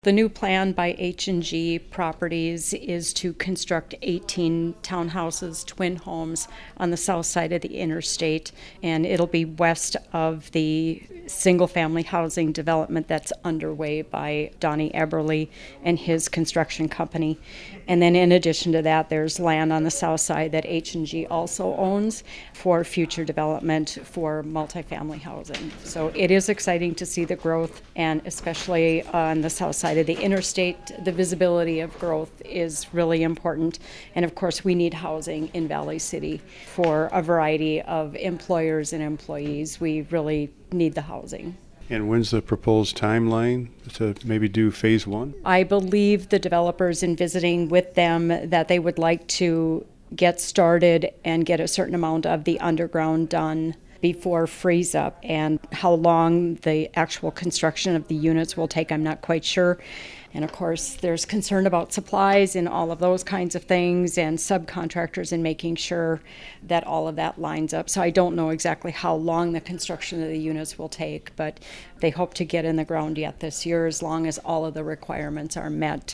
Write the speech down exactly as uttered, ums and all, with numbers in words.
The new plan by H and G Properties is to construct eighteen townhouses, twin homes on the south side of the interstate, and it'll be west of the single-family housing development that's underway by Donnie Eberly and his construction company. And then in addition to that, there's land on the south side that H and G also owns for future development for multifamily housing. So it is exciting to see the growth, and especially on the south side of the interstate, the visibility of growth is really important. And of course, we need housing in Valley City for a variety of employers and employees. We really need the housing. And when's the proposed timeline to maybe do phase one? I believe the developers, in visiting with them, that they would like to get started and get a certain amount of the underground done before freeze up. And how long the actual construction of the units will take, I'm not quite sure. And of course, there's concern about supplies and all of those kinds of things, and subcontractors, and making sure that all of that lines up. So I don't know exactly how long the construction of the units will take, but they hope to get in the ground yet this year, as long as all of the requirements are met.